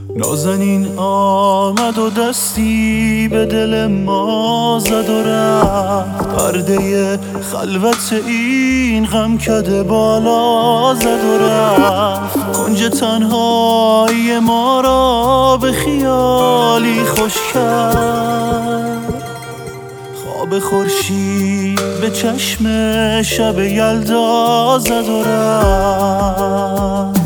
نازنین آمد و دستی به دل ما زد و رفت، پرده خلوت این غمکده بالا زد و رفت. کنج تنهایی ما را به خیالی خوش کرد، خواب خورشید به چشم شب یلدا زد و رفت.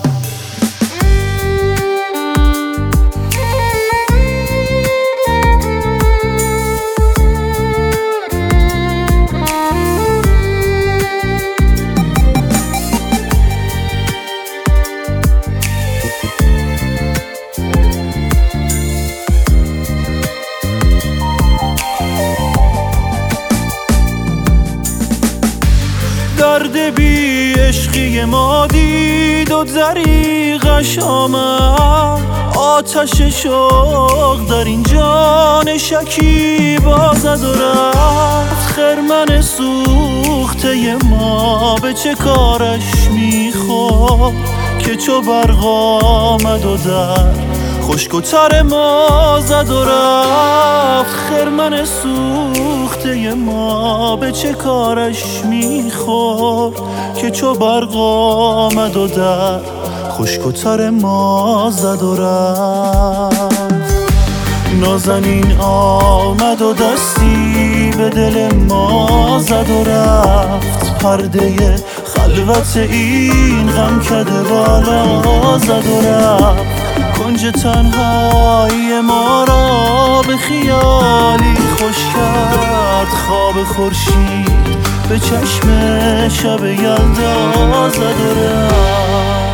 درد بی عشقی ما دید و دریغش آمد، آتش شوق در این جان شکیبا زد و رفت. خرمن سوخته ما به چه کارش میخورد که چو برق آمد و در خشک و تر ما زد و رفت. خرمن سوخته ما به چه کارش میخورد که چو برق آمد و در خشک و تر ما زد و رفت. نازنین آمد و دستی به دل ما زد و رفت، پرده خلوت این غمکده بالا زد و رفت. کنج تنهایی ما را به خیالی خوش کرد، خواب خورشید به چشم شب یلدا زد و رفت.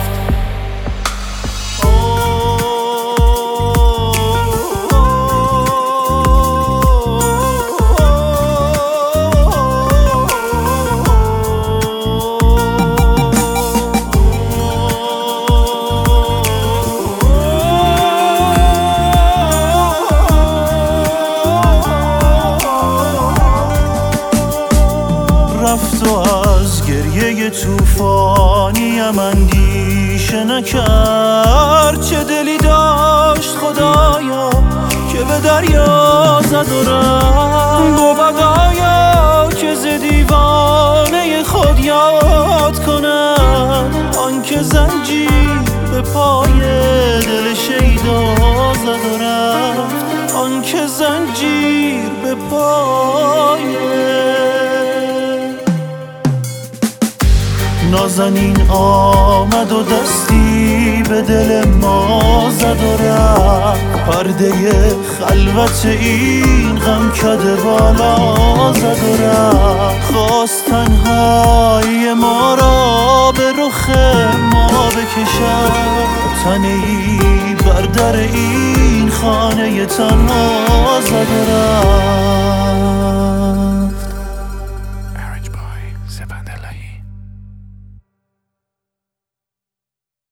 رفت و از گریه توفانیم اندیشه نکرد، چه دلی داشت خدایا که به دریا زد و رفت. بود آیا که ز دیوانه خود یاد کند آنکه زنجیر به پای دل شیدا زد و رفت، آنکه زنجیر به پای. نازنین آمد و دستی به دل ما زد و رفت، پرده خلوت این غمکده بالا زد و رفت. خواست تنهایی ما را به رخ ما بکشد، تنه ای بر در این خانه تنها زد و رفت.